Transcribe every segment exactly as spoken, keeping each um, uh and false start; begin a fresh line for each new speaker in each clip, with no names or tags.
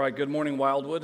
right, good morning, Wildwood.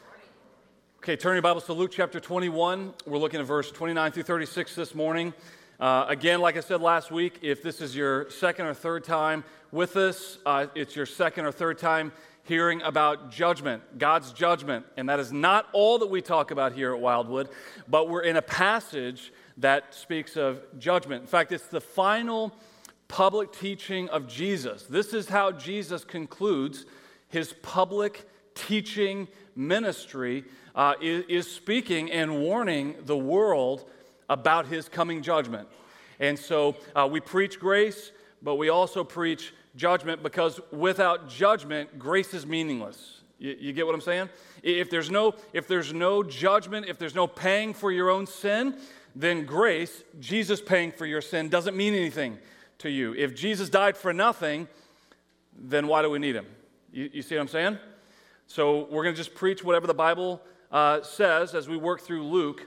Okay, turn your Bibles to Luke chapter twenty-one. We're looking at verse twenty-nine through thirty-six this morning. Uh, again, like I said last week, if this is your second or third time with us, uh, it's your second or third time hearing about judgment, God's judgment. And that is not all that we talk about here at Wildwood, but we're in a passage that speaks of judgment. In fact, it's the final public teaching of Jesus. This is how Jesus concludes his public teaching ministry, uh, is, is speaking and warning the world about his coming judgment. And so uh, we preach grace, but we also preach judgment, because without judgment, grace is meaningless. You, you get what I'm saying? If there's no, if there's no judgment, if there's no paying for your own sin, then grace, Jesus paying for your sin, doesn't mean anything to you. If Jesus died for nothing, then why do we need him? You, you see what I'm saying? So we're going to just preach whatever the Bible uh, says as we work through Luke.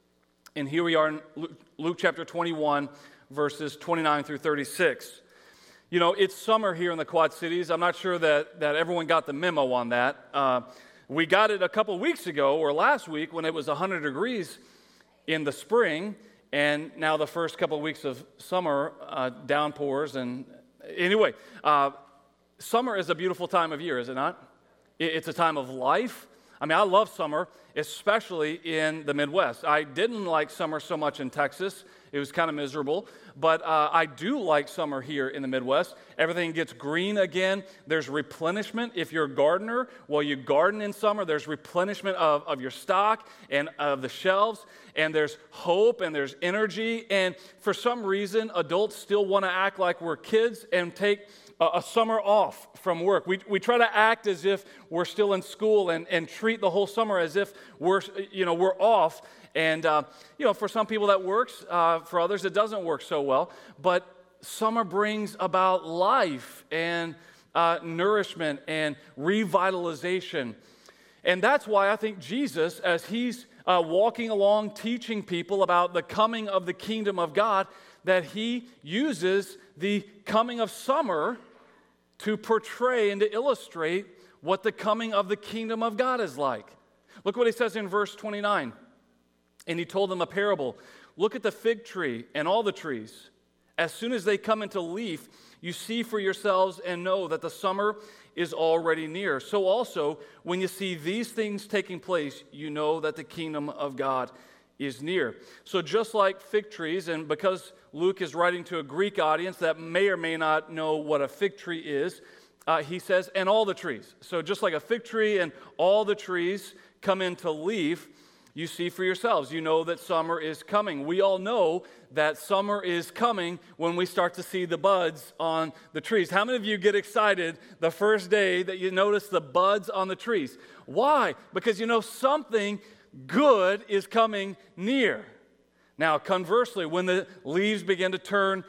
And here we are in Luke, Luke chapter twenty-one, verses twenty-nine through thirty-six. You know, it's summer here in the Quad Cities. I'm not sure that, that everyone got the memo on that. Uh, we got it a couple weeks ago, or last week, when it was one hundred degrees in the spring, and now the first couple of weeks of summer, uh, downpours. And anyway, uh, summer is a beautiful time of year, is it not? It's a time of life. I mean, I love summer, especially in the Midwest. I didn't like summer so much in Texas. It was kind of miserable. But uh, I do like summer here in the Midwest. Everything gets green again. There's replenishment. If you're a gardener, well, you garden in summer. There's replenishment of, of your stock and of the shelves. And there's hope and there's energy. And for some reason, adults still want to act like we're kids and take a summer off from work. We we try to act as if we're still in school and, and treat the whole summer as if we're, you know, we're off. And, uh, you know, for some people that works. Uh, for others, it doesn't work so well. But summer brings about life and uh, nourishment and revitalization. And that's why I think Jesus, as he's uh, walking along teaching people about the coming of the kingdom of God, that he uses the coming of summer to portray and to illustrate what the coming of the kingdom of God is like. Look what he says in verse twenty-nine. And he told them a parable. Look at the fig tree and all the trees. As soon as they come into leaf, you see for yourselves and know that the summer is already near. So also, when you see these things taking place, you know that the kingdom of God is near. So just like fig trees, and because Luke is writing to a Greek audience that may or may not know what a fig tree is, uh, he says, and all the trees. So just like a fig tree and all the trees come into leaf, you see for yourselves. You know that summer is coming. We all know that summer is coming when we start to see the buds on the trees. How many of you get excited the first day that you notice the buds on the trees? Why? Because you know something good is coming near. Now, conversely, when the leaves begin to turn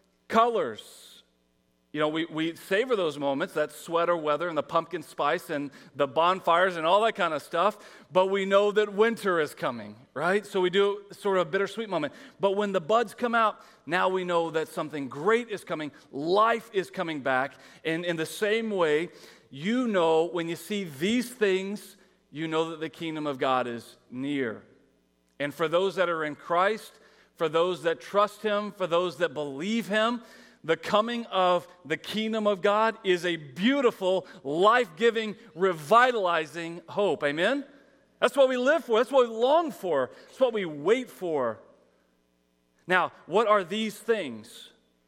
colors, you know, we, we savor those moments, that sweater weather and the pumpkin spice and the bonfires and all that kind of stuff, but we know that winter is coming, right? So we do sort of a bittersweet moment. But when the buds come out, now we know that something great is coming, life is coming back. And in the same way, you know, when you see these things, you know that the kingdom of God is near. And for those that are in Christ, for those that trust him, for those that believe him, the coming of the kingdom of God is a beautiful, life-giving, revitalizing hope. Amen? That's what we live for. That's what we long for. That's what we wait for. Now, what are these things?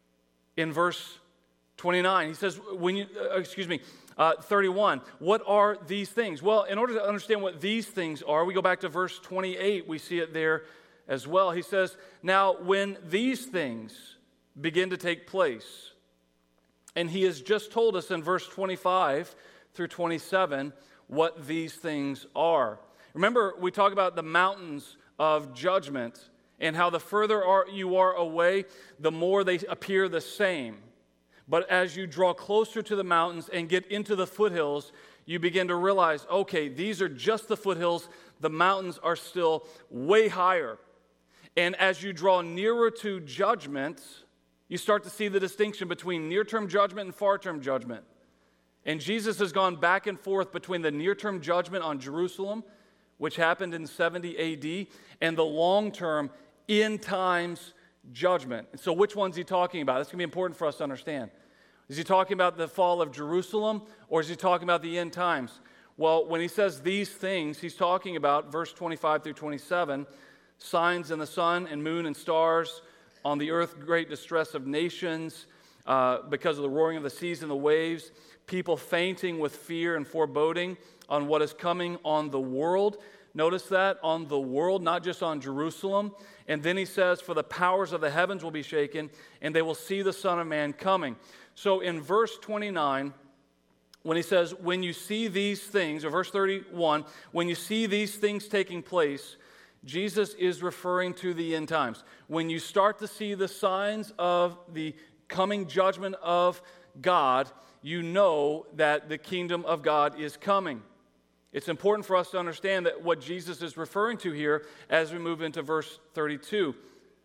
In verse twenty-nine, he says, when you, uh, excuse me, Uh, thirty-one, what are these things? Well, in order to understand what these things are, we go back to verse twenty-eight. We see it there as well. He says, now when these things begin to take place, and he has just told us in verse twenty-five through twenty-seven what these things are. Remember, we talk about the mountains of judgment and how the further are, you are away, the more they appear the same. But as you draw closer to the mountains and get into the foothills, you begin to realize, okay, these are just the foothills. The mountains are still way higher. And as you draw nearer to judgment, you start to see the distinction between near-term judgment and far-term judgment. And Jesus has gone back and forth between the near-term judgment on Jerusalem, which happened in seventy A D, and the long-term end times judgment. And so which one's he talking about? That's going to be important for us to understand. Is he talking about the fall of Jerusalem, or is he talking about the end times? Well, when he says these things, he's talking about, verse twenty-five through twenty-seven, signs in the sun and moon and stars, on the earth great distress of nations, uh, because of the roaring of the seas and the waves, people fainting with fear and foreboding on what is coming on the world. Notice that, on the world, not just on Jerusalem. And then he says, for the powers of the heavens will be shaken, and they will see the Son of Man coming. So in verse twenty-nine, when he says, when you see these things, or verse thirty-one, when you see these things taking place, Jesus is referring to the end times. When you start to see the signs of the coming judgment of God, you know that the kingdom of God is coming. It's important for us to understand that what Jesus is referring to here as we move into verse thirty-two.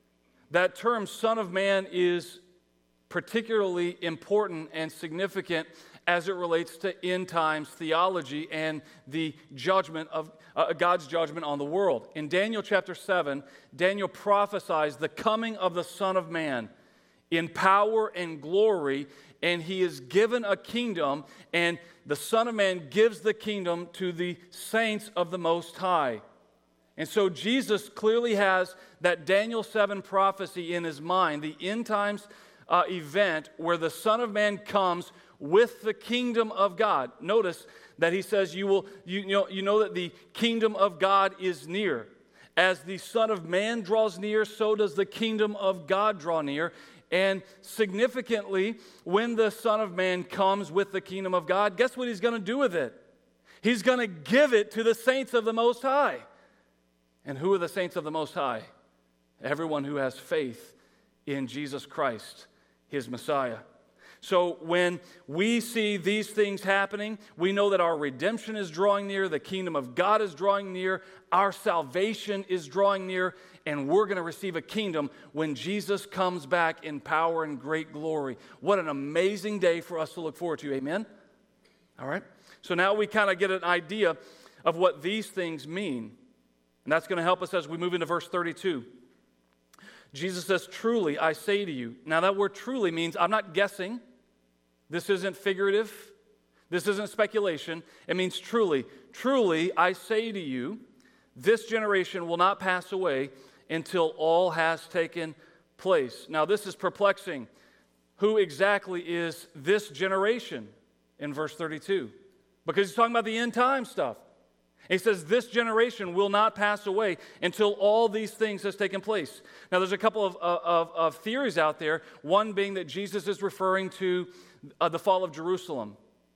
That term, Son of Man, is particularly important and significant as it relates to end times theology and the judgment of uh, God's judgment on the world. In Daniel chapter seven, Daniel prophesies the coming of the Son of Man in power and glory, and he is given a kingdom, and the Son of Man gives the kingdom to the saints of the Most High. And so Jesus clearly has that Daniel seven prophecy in his mind, the end times uh, event where the Son of Man comes with the kingdom of God. Notice that he says, you will, you, you know, you know that the kingdom of God is near. As the Son of Man draws near, so does the kingdom of God draw near. And significantly, when the Son of Man comes with the kingdom of God, guess what he's going to do with it? He's going to give it to the saints of the Most High. And who are the saints of the Most High? Everyone who has faith in Jesus Christ, his Messiah. So when we see these things happening, we know that our redemption is drawing near, the kingdom of God is drawing near, our salvation is drawing near, and we're going to receive a kingdom when Jesus comes back in power and great glory. What an amazing day for us to look forward to, amen? All right? So now we kind of get an idea of what these things mean. And that's going to help us as we move into verse thirty-two. Jesus says, truly, I say to you. Now that word truly means I'm not guessing. This isn't figurative. This isn't speculation. It means truly. Truly, I say to you, this generation will not pass away until all has taken place. Now this is perplexing. Who exactly is this generation in verse thirty-two? Because he's talking about the end time stuff. He says this generation will not pass away until all these things has taken place. Now there's a couple of, of, of theories out there, one being that Jesus is referring to uh, the fall of Jerusalem.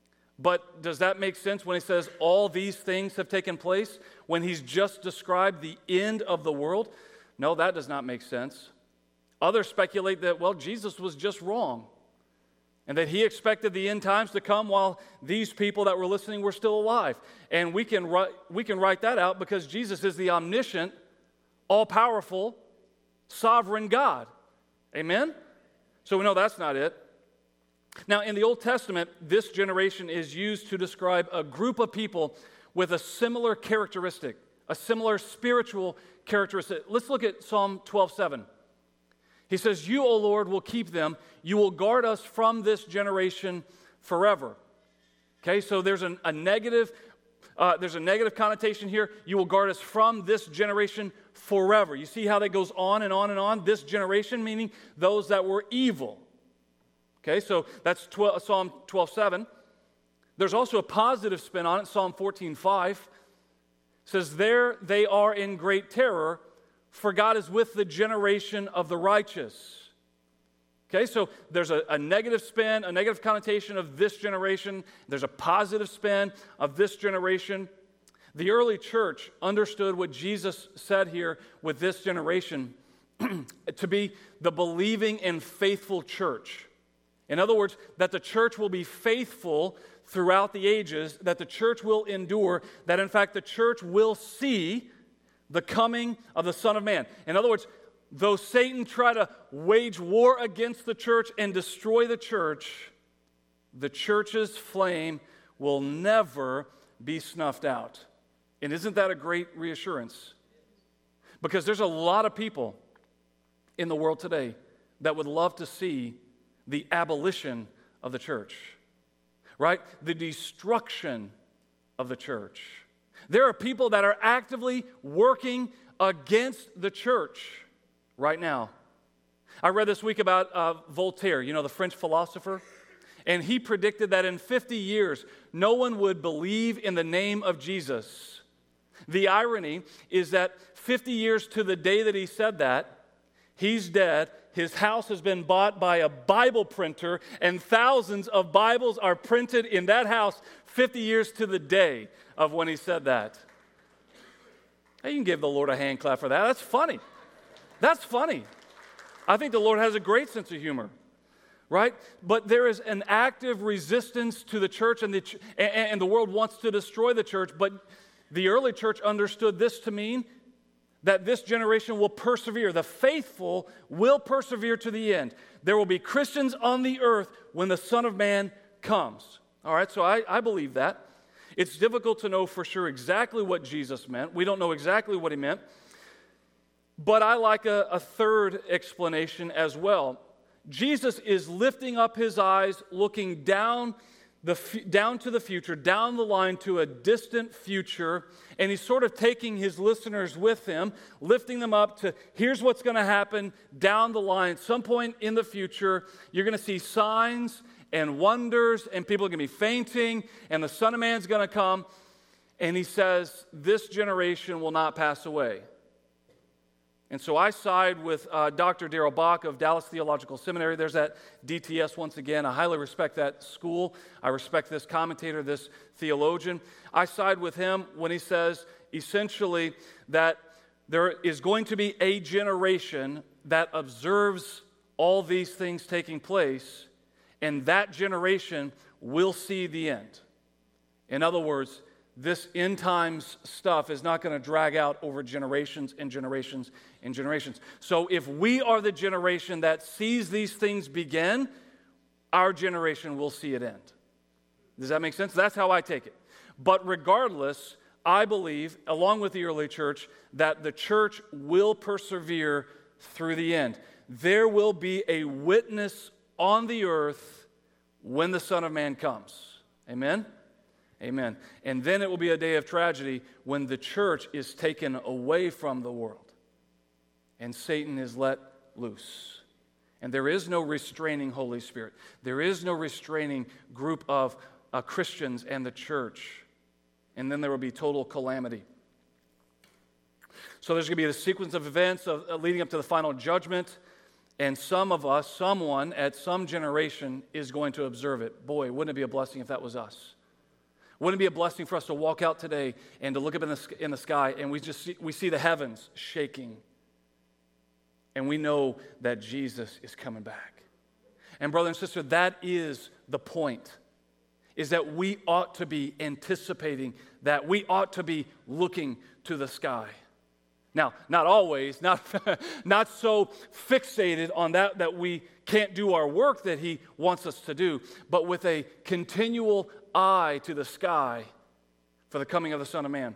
But does that make sense when he says all these things have taken place, when he's just described the end of the world? No, that does not make sense. Others speculate that, well, Jesus was just wrong, and that he expected the end times to come while these people that were listening were still alive. And we can write, we can write that out because Jesus is the omniscient, all-powerful, sovereign God. Amen? So we know that's not it. Now, in the Old Testament, this generation is used to describe a group of people with a similar characteristic, a similar spiritual characteristic. Let's look at Psalm twelve seven. He says, you, O Lord, will keep them. You will guard us from this generation forever. Okay, so there's an, a negative, uh, there's a negative connotation here. You will guard us from this generation forever. You see how that goes on and on and on? This generation, meaning those that were evil. Okay, so that's twelve, Psalm twelve seven. There's also a positive spin on it. Psalm fourteen five says, there they are in great terror, for God is with the generation of the righteous. Okay, so there's a, a negative spin, a negative connotation of this generation. There's a positive spin of this generation. The early church understood what Jesus said here with this generation to be the believing and faithful church. In other words, that the church will be faithful throughout the ages, that the church will endure, that in fact the church will see the coming of the Son of Man. In other words, though Satan try to wage war against the church and destroy the church, the church's flame will never be snuffed out. And isn't that a great reassurance? Because there's a lot of people in the world today that would love to see the abolition of the church, right? The destruction of the church. There are people that are actively working against the church right now. I read this week about uh, Voltaire, you know, the French philosopher, and he predicted that in fifty years, no one would believe in the name of Jesus. The irony is that fifty years to the day that he said that, he's dead. His house has been bought by a Bible printer, and thousands of Bibles are printed in that house fifty years to the day of when he said that. Now, you can give the Lord a hand clap for that. That's funny. That's funny. I think the Lord has a great sense of humor, right? But there is an active resistance to the church, and the, ch- and, and the world wants to destroy the church, but the early church understood this to mean that this generation will persevere. The faithful will persevere to the end. There will be Christians on the earth when the Son of Man comes. All right, so I, I believe that. It's difficult to know for sure exactly what Jesus meant. We don't know exactly what he meant. But I like a, a third explanation as well. Jesus is lifting up his eyes, looking down The, down to the future, down the line to a distant future, and he's sort of taking his listeners with him, lifting them up to, here's what's going to happen down the line. At some point in the future, you're going to see signs and wonders, and people are going to be fainting, and the Son of Man's going to come, and he says, this generation will not pass away. And so I side with uh, Doctor Darrell Bock of Dallas Theological Seminary. There's that D T S once again. I highly respect that school. I respect this commentator, this theologian. I side with him when he says essentially that there is going to be a generation that observes all these things taking place, and that generation will see the end. In other words, this end times stuff is not going to drag out over generations and generations and generations. So if we are the generation that sees these things begin, our generation will see it end. Does that make sense? That's how I take it. But regardless, I believe, along with the early church, that the church will persevere through the end. There will be a witness on the earth when the Son of Man comes. Amen? Amen. And then it will be a day of tragedy when the church is taken away from the world and Satan is let loose. And there is no restraining Holy Spirit. There is no restraining group of uh, Christians and the church. And then there will be total calamity. So there's going to be a sequence of events of, uh, leading up to the final judgment. And some of us, someone at some generation is going to observe it. Boy, wouldn't it be a blessing if that was us? Wouldn't it be a blessing for us to walk out today and to look up in the, in the sky and we just see, we see the heavens shaking. And we know that Jesus is coming back. And brother and sister, that is the point, is that we ought to be anticipating that. We ought to be looking to the sky. Now, not always, not, not so fixated on that that we can't do our work that he wants us to do, but with a continual eye to the sky for the coming of the Son of Man.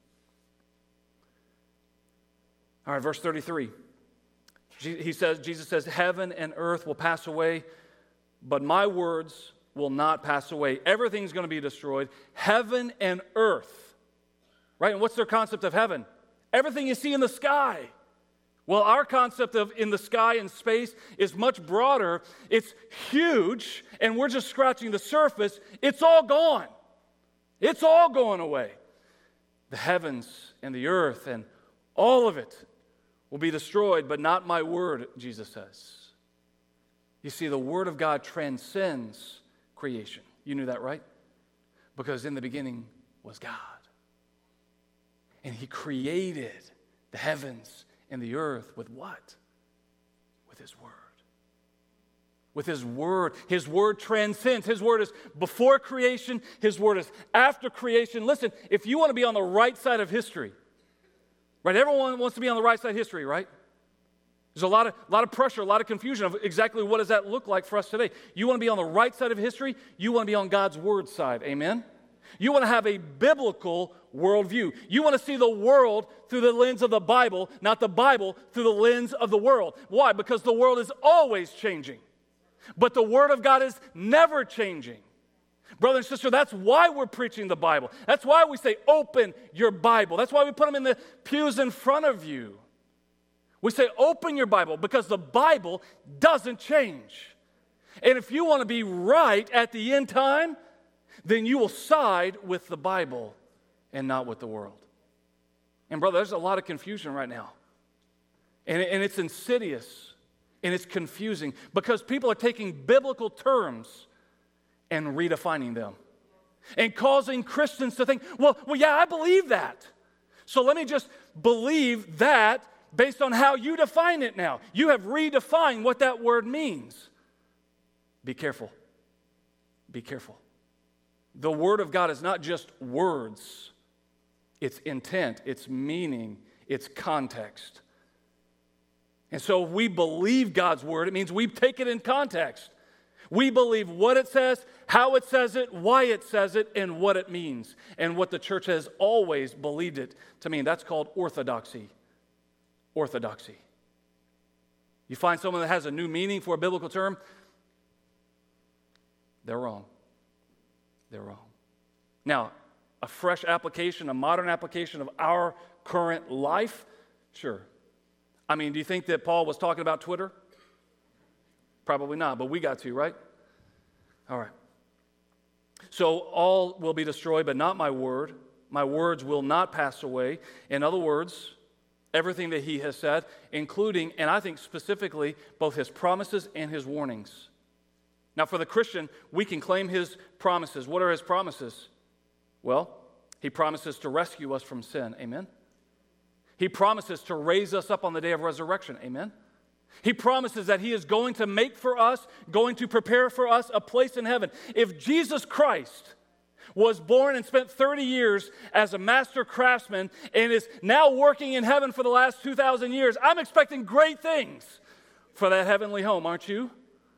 All right, verse thirty-three. He says, Jesus says, heaven and earth will pass away, but my words will not pass away. Everything's going to be destroyed. Heaven and earth. Right? And what's their concept of heaven? Everything you see in the sky. Well, our concept of in the sky and space is much broader. It's huge, and we're just scratching the surface. It's all gone. It's all going away. The heavens and the earth and all of it will be destroyed, but not my word, Jesus says. You see, the word of God transcends creation. You knew that, right? Because in the beginning was God. And he created the heavens and the earth with what? With his word. With his word. His word transcends. His word is before creation. His word is after creation. Listen, if you want to be on the right side of history, right? Everyone wants to be on the right side of history, right? There's a lot of, lot of pressure, a lot of confusion of exactly what does that look like for us today. You want to be on the right side of history. You want to be on God's word side. Amen? You want to have a biblical worldview. You want to see the world through the lens of the Bible, not the Bible through the lens of the world. Why? Because the world is always changing. But the Word of God is never changing. Brother and sister, that's why we're preaching the Bible. That's why we say, open your Bible. That's why we put them in the pews in front of you. We say, open your Bible, because the Bible doesn't change. And if you want to be right at the end time, then you will side with the Bible and not with the world. And brother, there's a lot of confusion right now. And, and it's insidious and it's confusing because people are taking biblical terms and redefining them and causing Christians to think, well, well, yeah, I believe that. So let me just believe that based on how you define it now. You have redefined what that word means. Be careful. Be careful. The Word of God is not just words. It's intent, it's meaning, it's context. And so if we believe God's Word, it means we take it in context. We believe what it says, how it says it, why it says it, and what it means, and what the church has always believed it to mean. That's called orthodoxy. Orthodoxy. You find someone that has a new meaning for a biblical term, they're wrong. They're wrong. Now, a fresh application, a modern application of our current life, sure. I mean, do you think that Paul was talking about Twitter? Probably not, but we got to, right? All right. So all will be destroyed, but not my word. My words will not pass away. In other words, everything that he has said, including, and I think specifically, both his promises and his warnings. Now, for the Christian, we can claim his promises. What are his promises? Well, he promises to rescue us from sin. Amen? He promises to raise us up on the day of resurrection. Amen? He promises that he is going to make for us, going to prepare for us a place in heaven. If Jesus Christ was born and spent thirty years as a master craftsman and is now working in heaven for the last two thousand years, I'm expecting great things for that heavenly home, aren't you?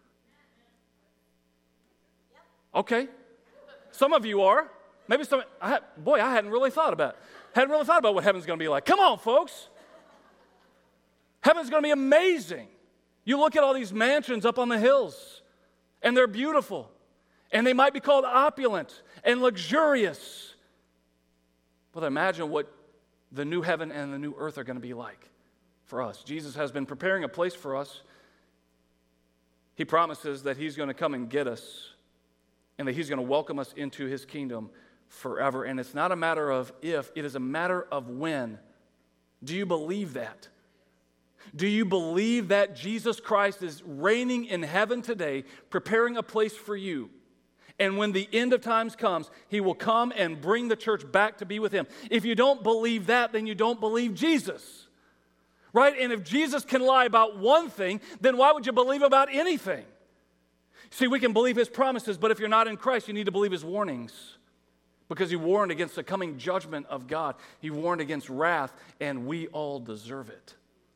Okay. Some of you are. Maybe some, I had, boy, I hadn't really thought about it. Hadn't really thought about what heaven's going to be like. Come on, folks. Heaven's going to be amazing. You look at all these mansions up on the hills, and they're beautiful, and they might be called opulent and luxurious. But imagine what the new heaven and the new earth are going to be like for us. Jesus has been preparing a place for us. He promises that he's going to come and get us, and that he's going to welcome us into his kingdom forever. And it's not a matter of if, it is a matter of when. Do you believe that? Do you believe that Jesus Christ is reigning in heaven today, preparing a place for you? And when the end of times comes, he will come and bring the church back to be with him. If you don't believe that, then you don't believe Jesus. Right? And if Jesus can lie about one thing, then why would you believe about anything? See, we can believe his promises, but if you're not in Christ, you need to believe his warnings. Because he warned against the coming judgment of God. He warned against wrath, and we all deserve it.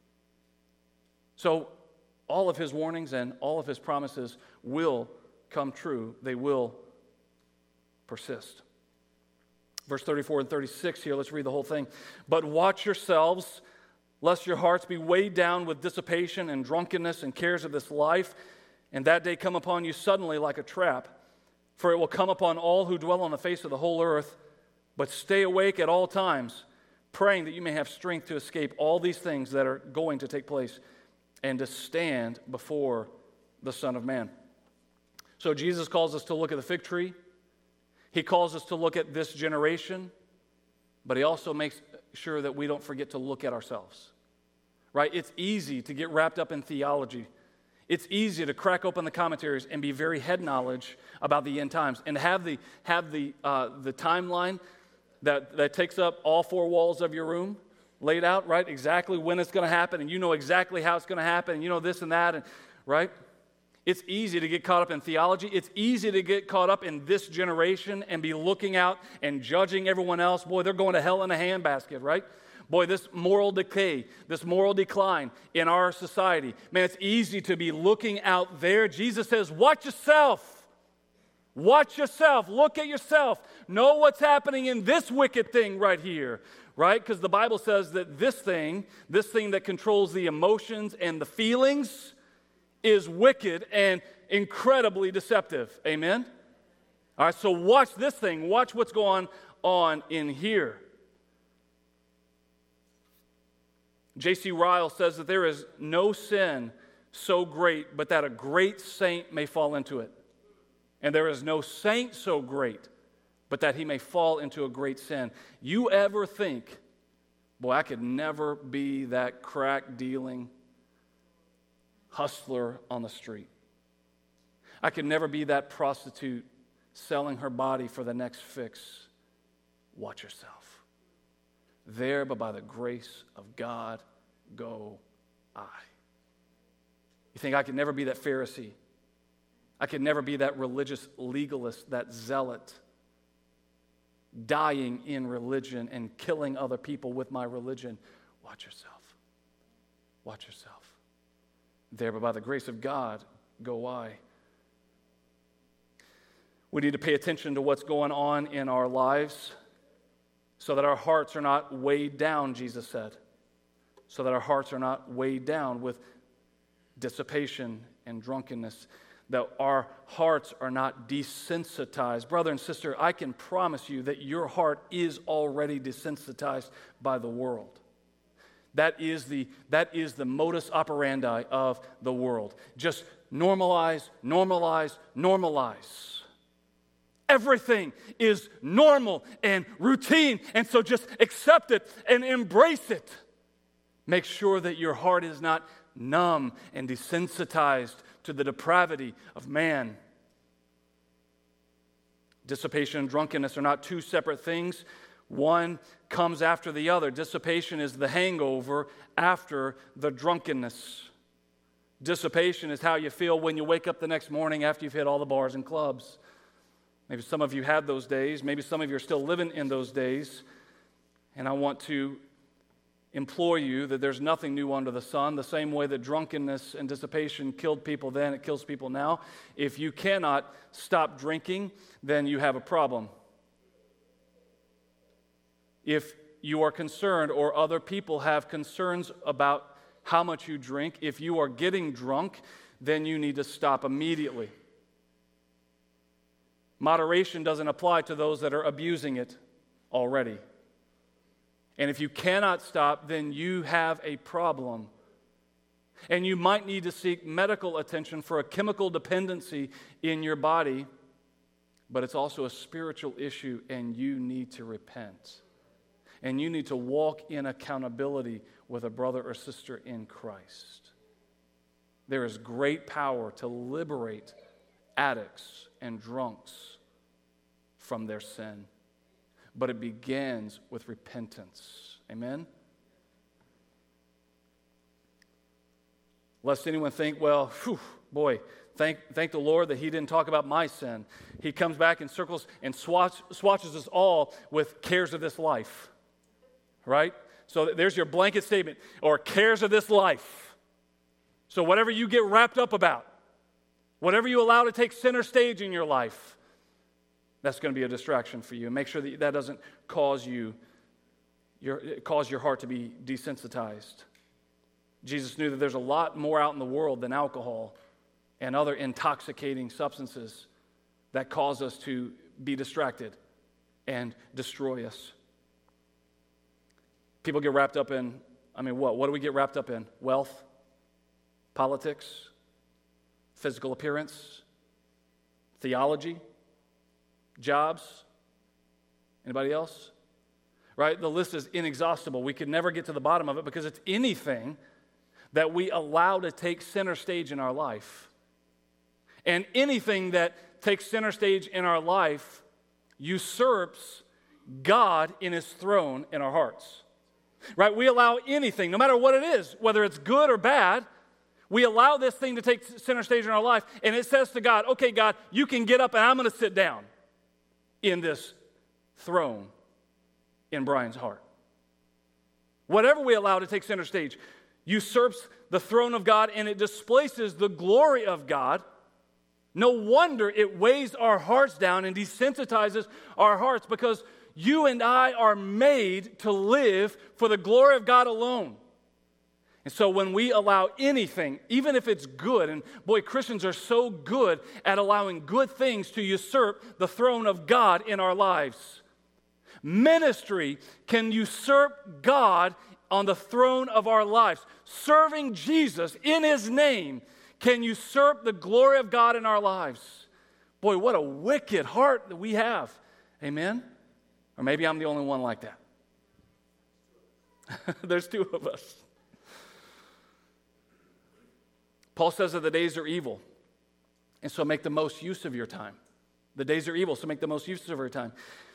So all of his warnings and all of his promises will come true. They will persist. Verse thirty-four and thirty-six here, let's read the whole thing. But watch yourselves, lest your hearts be weighed down with dissipation and drunkenness and cares of this life, and that day come upon you suddenly like a trap. For it will come upon all who dwell on the face of the whole earth. But stay awake at all times, praying that you may have strength to escape all these things that are going to take place and to stand before the Son of Man. So Jesus calls us to look at the fig tree. He calls us to look at this generation. But he also makes sure that we don't forget to look at ourselves. Right? It's easy to get wrapped up in theology. It's easy to crack open the commentaries and be very head knowledge about the end times and have the have the uh, the timeline that, that takes up all four walls of your room laid out, right? Exactly when it's going to happen, and you know exactly how it's going to happen, and you know this and that, and right? It's easy to get caught up in theology. It's easy to get caught up in this generation and be looking out and judging everyone else. Boy, they're going to hell in a handbasket, right? Boy, this moral decay, this moral decline in our society, man, it's easy to be looking out there. Jesus says, watch yourself. Watch yourself. Look at yourself. Know what's happening in this wicked thing right here, right? Because the Bible says that this thing, this thing that controls the emotions and the feelings is wicked and incredibly deceptive. Amen? All right, so watch this thing. Watch what's going on in here. J C Ryle says that there is no sin so great but that a great saint may fall into it. And there is no saint so great but that he may fall into a great sin. You ever think, boy, I could never be that crack-dealing hustler on the street. I could never be that prostitute selling her body for the next fix. Watch yourself. There, but by the grace of God, go I. You think I could never be that Pharisee? I could never be that religious legalist, that zealot, dying in religion and killing other people with my religion. Watch yourself. Watch yourself. There, but by the grace of God, go I. We need to pay attention to what's going on in our lives so that our hearts are not weighed down, Jesus said. So that our hearts are not weighed down with dissipation and drunkenness. That our hearts are not desensitized. Brother and sister, I can promise you that your heart is already desensitized by the world. That is the, that is the modus operandi of the world. Just normalize, normalize, normalize. Everything is normal and routine, and so just accept it and embrace it. Make sure that your heart is not numb and desensitized to the depravity of man. Dissipation and drunkenness are not two separate things. One comes after the other. Dissipation is the hangover after the drunkenness. Dissipation is how you feel when you wake up the next morning after you've hit all the bars and clubs. Maybe some of you had those days. Maybe some of you are still living in those days. And I want to implore you that there's nothing new under the sun. The same way that drunkenness and dissipation killed people then, it kills people now. If you cannot stop drinking, then you have a problem. If you are concerned or other people have concerns about how much you drink, if you are getting drunk, then you need to stop immediately. Moderation doesn't apply to those that are abusing it already. And if you cannot stop, then you have a problem. And you might need to seek medical attention for a chemical dependency in your body, but it's also a spiritual issue, and you need to repent. And you need to walk in accountability with a brother or sister in Christ. There is great power to liberate addicts and drunks from their sin. But it begins with repentance. Amen? Lest anyone think, well, whew, boy, thank, thank the Lord that he didn't talk about my sin. He comes back in circles and swatch, swatches us all with cares of this life. Right? So there's your blanket statement, or cares of this life. So whatever you get wrapped up about, whatever you allow to take center stage in your life, that's going to be a distraction for you. And make sure that that doesn't cause you, your, cause your heart to be desensitized. Jesus knew that there's a lot more out in the world than alcohol and other intoxicating substances that cause us to be distracted and destroy us. People get wrapped up in, I mean, what? What do we get wrapped up in? Wealth, politics, physical appearance, theology, jobs. Anybody else? Right? The list is inexhaustible. We could never get to the bottom of it because it's anything that we allow to take center stage in our life. And anything that takes center stage in our life usurps God in his throne in our hearts. Right? We allow anything, no matter what it is, whether it's good or bad, we allow this thing to take center stage in our life, and it says to God, okay, God, you can get up and I'm going to sit down in this throne in Brian's heart. Whatever we allow to take center stage usurps the throne of God, and it displaces the glory of God. No wonder it weighs our hearts down and desensitizes our hearts, because you and I are made to live for the glory of God alone. And so when we allow anything, even if it's good, and boy, Christians are so good at allowing good things to usurp the throne of God in our lives. Ministry can usurp God on the throne of our lives. Serving Jesus in His name can usurp the glory of God in our lives. Boy, what a wicked heart that we have. Amen? Or maybe I'm the only one like that. There's two of us. Paul says that the days are evil, and so make the most use of your time. The days are evil, so make the most use of your time.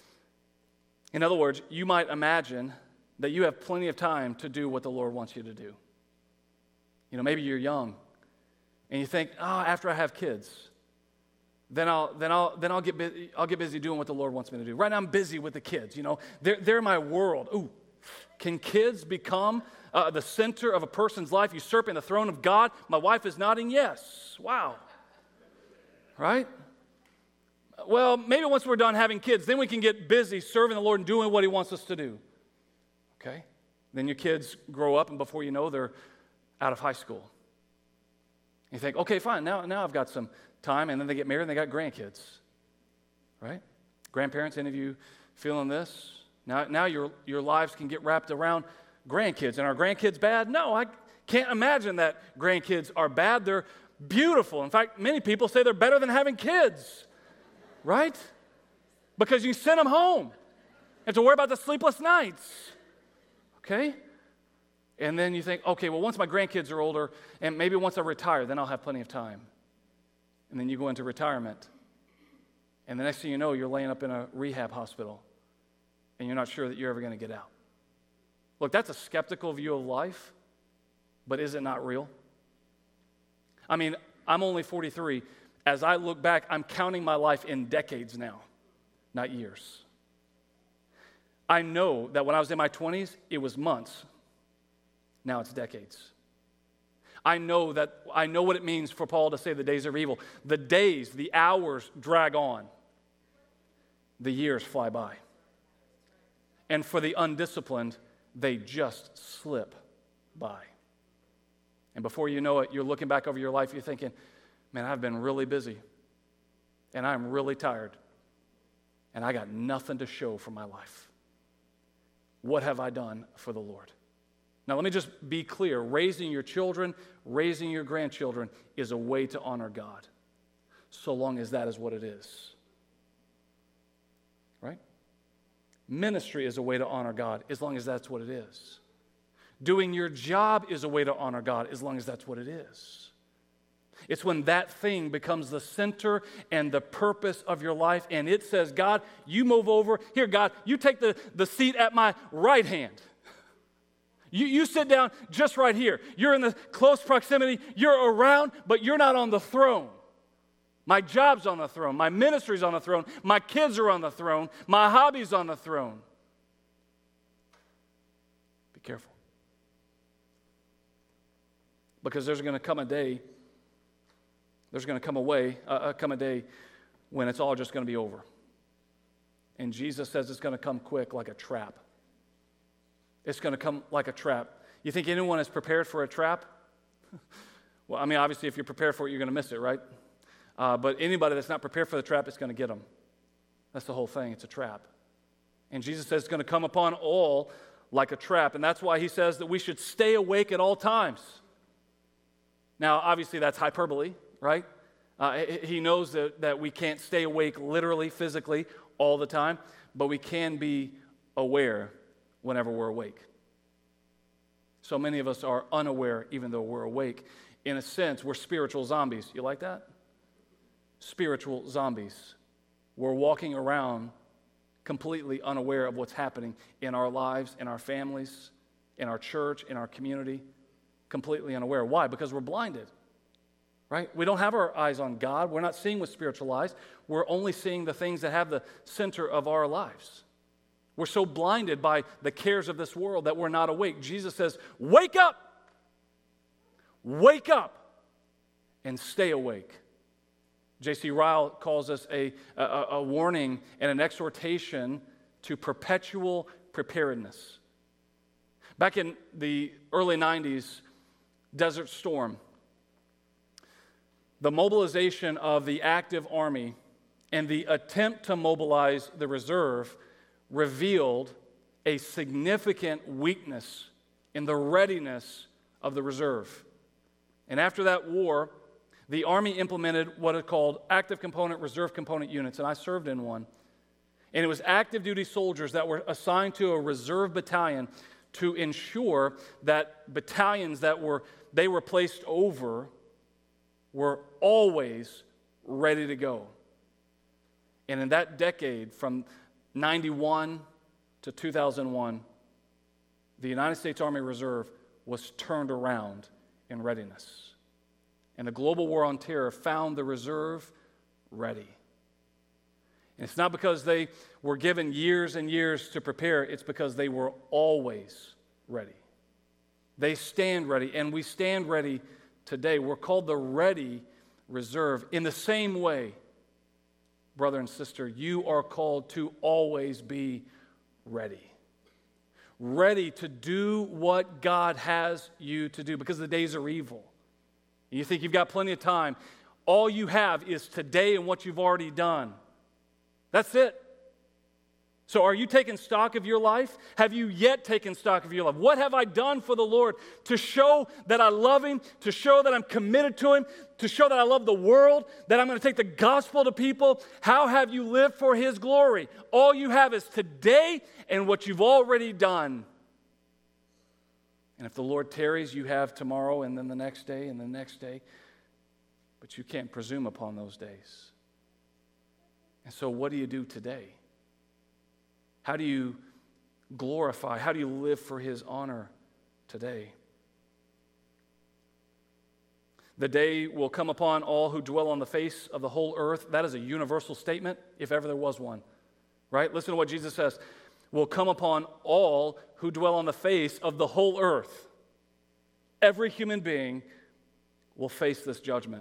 In other words, you might imagine that you have plenty of time to do what the Lord wants you to do. You know, maybe you're young, and you think, oh, after I have kids, then I'll then I'll then I'll get busy, I'll get busy doing what the Lord wants me to do. Right now, I'm busy with the kids. You know, they're they're my world. Ooh, can kids become uh, the center of a person's life, usurping the throne of God? My wife is nodding yes. Wow. Right? Well, maybe once we're done having kids, then we can get busy serving the Lord and doing what He wants us to do. Okay? Then your kids grow up, and before you know, they're out of high school. You think, okay, fine, now, now I've got some time, and then they get married and they got grandkids. Right? Grandparents, any of you feeling this? Now, now your, your lives can get wrapped around grandkids. And are grandkids bad? No, I can't imagine that grandkids are bad. They're beautiful. In fact, many people say they're better than having kids. Right? Because you send them home and to worry about the sleepless nights. Okay? And then you think, okay, well, once my grandkids are older, and maybe once I retire, then I'll have plenty of time. And then you go into retirement. And the next thing you know, you're laying up in a rehab hospital, and you're not sure that you're ever going to get out. Look, that's a skeptical view of life, but is it not real? I mean, I'm only forty-three. As I look back, I'm counting my life in decades now, not years. I know that when I was in my twenties, it was months. Now it's decades. I know that I know what it means for Paul to say the days are evil. The days, the hours drag on. The years fly by. And for the undisciplined, they just slip by. And before you know it, you're looking back over your life, you're thinking, man, I've been really busy, and I'm really tired, and I got nothing to show for my life. What have I done for the Lord? Now, let me just be clear. Raising your children, raising your grandchildren is a way to honor God, so long as that is what it is. Right? Ministry is a way to honor God, as long as that's what it is. Doing your job is a way to honor God, as long as that's what it is. It's when that thing becomes the center and the purpose of your life, and it says, God, you move over. Here, God, you take the, the seat at my right hand. You, you sit down just right here. You're in the close proximity. You're around, but you're not on the throne. My job's on the throne. My ministry's on the throne. My kids are on the throne. My hobby's on the throne. Be careful. Because there's going to come a day, there's going to come a way, uh, come a day when it's all just going to be over. And Jesus says it's going to come quick like a trap. It's going to come like a trap. You think anyone is prepared for a trap? Well, I mean, obviously, if you're prepared for it, you're going to miss it, right? Uh, but anybody that's not prepared for the trap, it's going to get them. That's the whole thing. It's a trap. And Jesus says it's going to come upon all like a trap. And that's why He says that we should stay awake at all times. Now, obviously, that's hyperbole, right? Uh, he knows that, that we can't stay awake literally, physically, all the time, but we can be aware whenever we're awake. So many of us are unaware even though we're awake. In a sense, we're spiritual zombies. You like that? Spiritual zombies. We're walking around completely unaware of what's happening in our lives, in our families, in our church, in our community. Completely unaware. Why? Because we're blinded, right? We don't have our eyes on God. We're not seeing with spiritual eyes. We're only seeing the things that have the center of our lives. We're so blinded by the cares of this world that we're not awake. Jesus says, wake up! Wake up and stay awake. J C Ryle calls us a, a, a warning and an exhortation to perpetual preparedness. Back in the early nineties, Desert Storm, the mobilization of the active army and the attempt to mobilize the reserve revealed a significant weakness in the readiness of the reserve. And after that war, the Army implemented what are called active component, reserve component units, and I served in one. And it was active duty soldiers that were assigned to a reserve battalion to ensure that battalions that were they were placed over were always ready to go. And in that decade, from ninety-one to two thousand one, the United States Army Reserve was turned around in readiness. And the global war on terror found the reserve ready. And it's not because they were given years and years to prepare, it's because they were always ready. They stand ready, and we stand ready today. We're called the Ready Reserve. In the same way, brother and sister, you are called to always be ready. Ready to do what God has you to do, because the days are evil. You think you've got plenty of time. All you have is today and what you've already done. That's it. So are you taking stock of your life? Have you yet taken stock of your life? What have I done for the Lord to show that I love Him, to show that I'm committed to Him, to show that I love the world, that I'm going to take the gospel to people? How have you lived for His glory? All you have is today and what you've already done. And if the Lord tarries, you have tomorrow and then the next day and the next day. But you can't presume upon those days. And so what do you do today? How do you glorify? How do you live for His honor today? The day will come upon all who dwell on the face of the whole earth. That is a universal statement, if ever there was one. Right? Listen to what Jesus says. Will come upon all who dwell on the face of the whole earth. Every human being will face this judgment.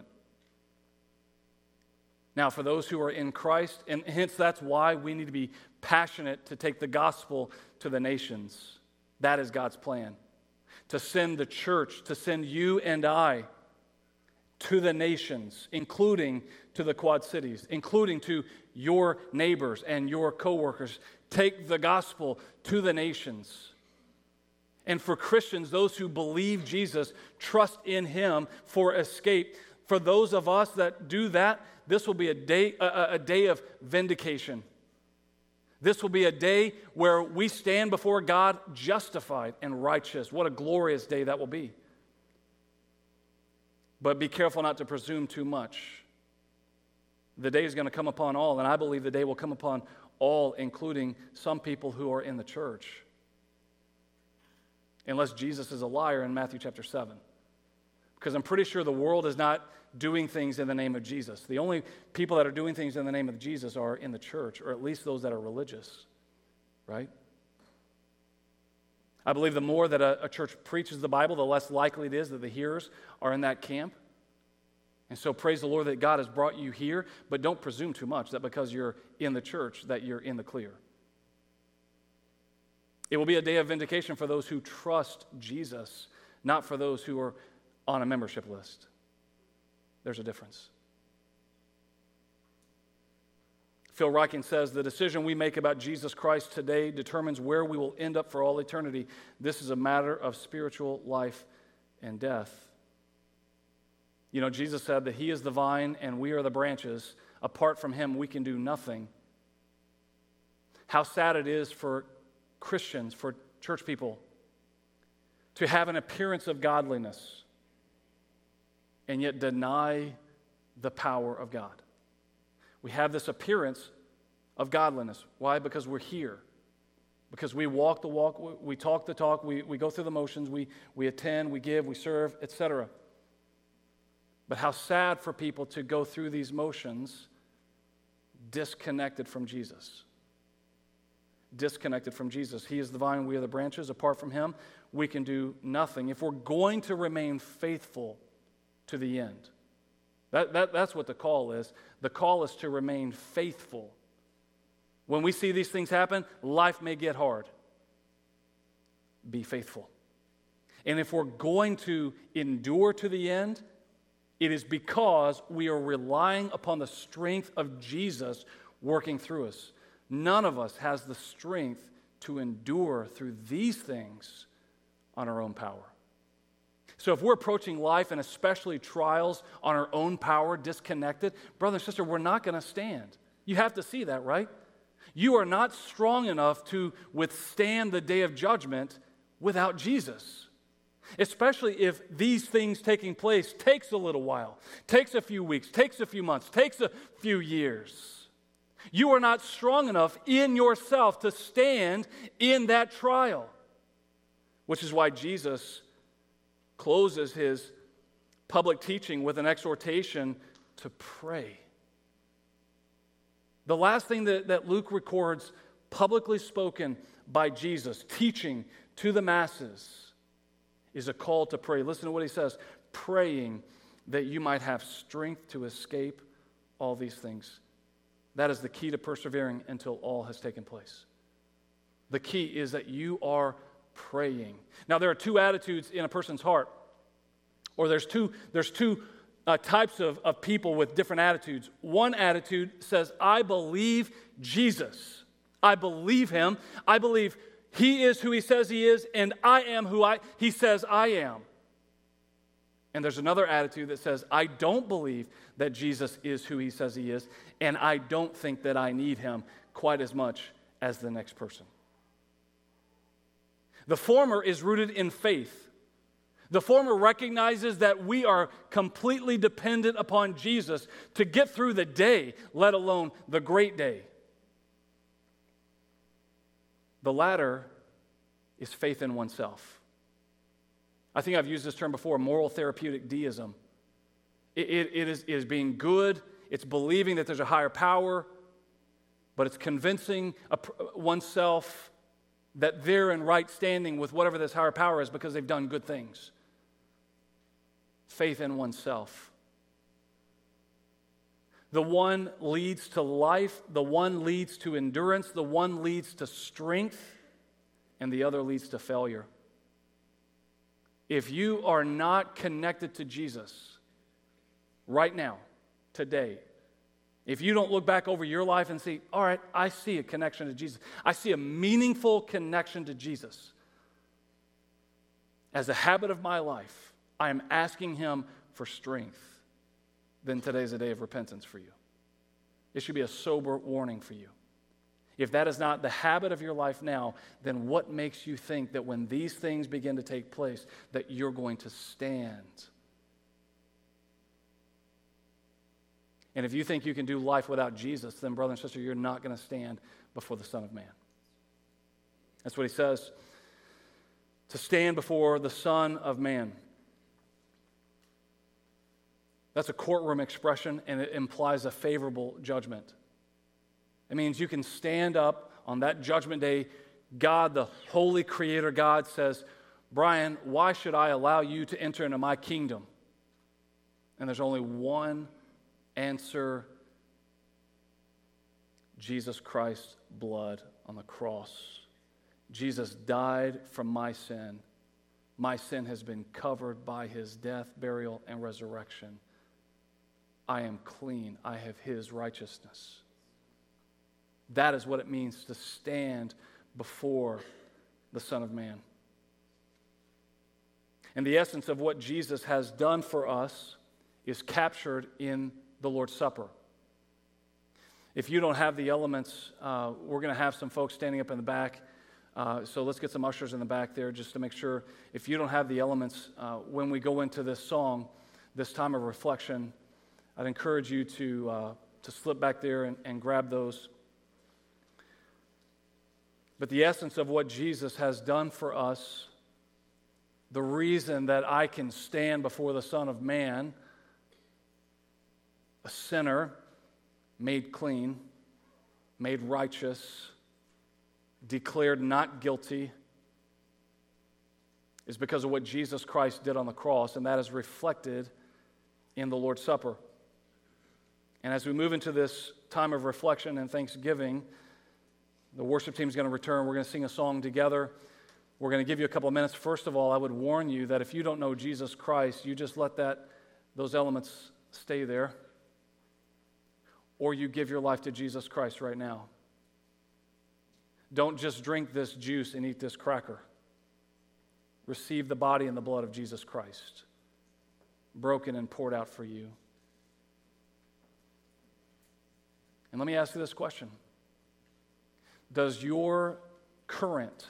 Now, for those who are in Christ, and hence that's why we need to be passionate to take the gospel to the nations. That is God's plan. To send the church, to send you and I to the nations, including to the Quad Cities, including to your neighbors and your coworkers. Take the gospel to the nations. And for Christians, those who believe Jesus, trust in Him for escape. For those of us that do that, this will be a day, a, a day of vindication. This will be a day where we stand before God justified and righteous. What a glorious day that will be. But be careful not to presume too much. The day is going to come upon all, and I believe the day will come upon all, including some people who are in the church. Unless Jesus is a liar in Matthew chapter seven. Because I'm pretty sure the world is not doing things in the name of Jesus. The only people that are doing things in the name of Jesus are in the church, or at least those that are religious, right? I believe the more that a, a church preaches the Bible, the less likely it is that the hearers are in that camp. And so praise the Lord that God has brought you here, but don't presume too much that because you're in the church that you're in the clear. It will be a day of vindication for those who trust Jesus, not for those who are on a membership list. There's a difference. Phil Ryken says, the decision we make about Jesus Christ today determines where we will end up for all eternity. This is a matter of spiritual life and death. You know, Jesus said that He is the vine and we are the branches. Apart from Him, we can do nothing. How sad it is for Christians, for church people, to have an appearance of godliness and yet deny the power of God. We have this appearance of godliness. Why? Because we're here. Because we walk the walk, we talk the talk, we, we go through the motions, we, we attend, we give, we serve, et cetera. But how sad for people to go through these motions disconnected from Jesus. disconnected from Jesus. He is the vine, we are the branches. Apart from him, we can do nothing. If we're going to remain faithful to the end, that, that, that's what the call is. The call is to remain faithful. When we see these things happen, life may get hard. Be faithful. And if we're going to endure to the end, it is because we are relying upon the strength of Jesus working through us. None of us has the strength to endure through these things on our own power. So if we're approaching life and especially trials on our own power, disconnected, brother and sister, we're not going to stand. You have to see that, right? You are not strong enough to withstand the day of judgment without Jesus. Especially if these things taking place takes a little while, takes a few weeks, takes a few months, takes a few years. You are not strong enough in yourself to stand in that trial, which is why Jesus closes his public teaching with an exhortation to pray. The last thing that, that Luke records publicly spoken by Jesus, teaching to the masses, is a call to pray. Listen to what he says, praying that you might have strength to escape all these things. That is the key to persevering until all has taken place. The key is that you are praying. Now, there are two attitudes in a person's heart, or there's two, there's two uh, types of, of people with different attitudes. One attitude says, I believe Jesus. I believe him. I believe he is who he says he is, and I am who I, he says I am. And there's another attitude that says, I don't believe that Jesus is who he says he is, and I don't think that I need him quite as much as the next person. The former is rooted in faith. The former recognizes that we are completely dependent upon Jesus to get through the day, let alone the great day. The latter is faith in oneself. I think I've used this term before, moral therapeutic deism. It, it, it, is, it is being good, it's believing that there's a higher power, but it's convincing a, oneself that they're in right standing with whatever this higher power is because they've done good things. Faith in oneself. The one leads to life, the one leads to endurance, the one leads to strength, and the other leads to failure. If you are not connected to Jesus right now, today, if you don't look back over your life and see, all right, I see a connection to Jesus. I see a meaningful connection to Jesus. As a habit of my life, I am asking him for strength. Then today's a day of repentance for you. It should be a sober warning for you. If that is not the habit of your life now, then what makes you think that when these things begin to take place, that you're going to stand? And if you think you can do life without Jesus, then brother and sister, you're not going to stand before the Son of Man. That's what he says, to stand before the Son of Man. That's a courtroom expression, and it implies a favorable judgment. It means you can stand up on that judgment day. God, the holy creator God, says, Brian, why should I allow you to enter into my kingdom? And there's only one answer: Jesus Christ's blood on the cross. Jesus died from my sin. My sin has been covered by his death, burial, and resurrection. I am clean. I have his righteousness. That is what it means to stand before the Son of Man. And the essence of what Jesus has done for us is captured in the Lord's Supper. If you don't have the elements, uh, we're going to have some folks standing up in the back. Uh, so let's get some ushers in the back there just to make sure. If you don't have the elements, uh, when we go into this song, this time of reflection, I'd encourage you to, uh, to slip back there and, and grab those. But the essence of what Jesus has done for us, the reason that I can stand before the Son of Man, a sinner, made clean, made righteous, declared not guilty is because of what Jesus Christ did on the cross, and that is reflected in the Lord's Supper. And as we move into this time of reflection and thanksgiving, the worship team is going to return. We're going to sing a song together. We're going to give you a couple of minutes. First of all, I would warn you that if you don't know Jesus Christ, you just let that those elements stay there, or you give your life to Jesus Christ right now. Don't just drink this juice and eat this cracker. Receive the body and the blood of Jesus Christ, broken and poured out for you. And let me ask you this question. Does your current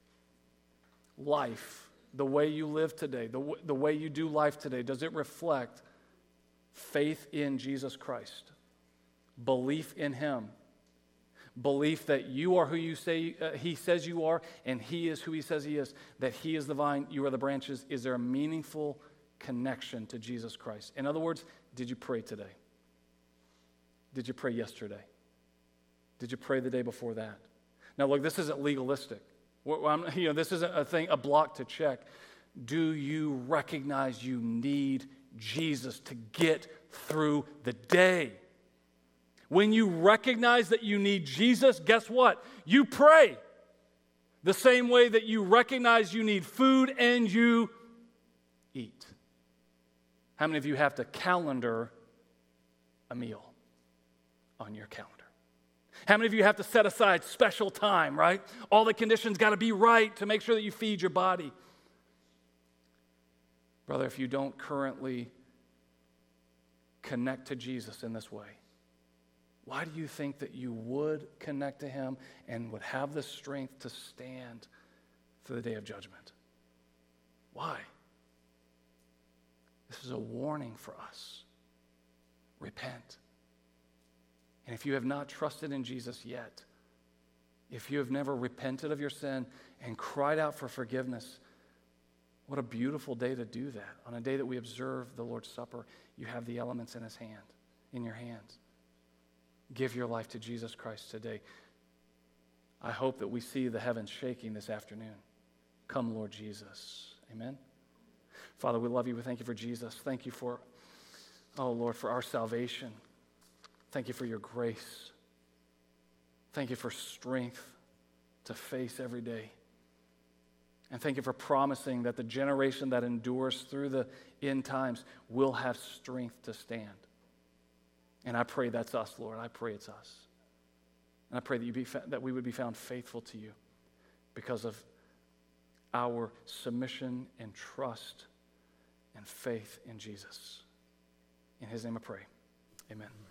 life, the way you live today, the, w- the way you do life today, does it reflect faith in Jesus Christ? Belief in Him? Belief that you are who you say uh, He says you are, and He is who He says He is, that He is the vine, you are the branches? Is there a meaningful connection to Jesus Christ? In other words, did you pray today? Did you pray yesterday? Did you pray the day before that? Now, look, this isn't legalistic. Well, I'm, you know, this isn't a thing, a block to check. Do you recognize you need Jesus to get through the day? When you recognize that you need Jesus, guess what? You pray. The same way that you recognize you need food and you eat. How many of you have to calendar a meal on your calendar? How many of you have to set aside special time, right? All the conditions got to be right to make sure that you feed your body. Brother, if you don't currently connect to Jesus in this way, why do you think that you would connect to Him and would have the strength to stand for the day of judgment? Why? This is a warning for us. Repent. And if you have not trusted in Jesus yet, if you have never repented of your sin and cried out for forgiveness, what a beautiful day to do that. On a day that we observe the Lord's Supper, you have the elements in His hand, in your hands. Give your life to Jesus Christ today. I hope that we see the heavens shaking this afternoon. Come, Lord Jesus. Amen. Father, we love you. We thank you for Jesus. Thank you for, oh Lord, for our salvation. Thank you for your grace. Thank you for strength to face every day. And thank you for promising that the generation that endures through the end times will have strength to stand. And I pray that's us, Lord. I pray it's us. And I pray that, you be fa- that we would be found faithful to you because of our submission and trust and faith in Jesus. In His name I pray. Amen.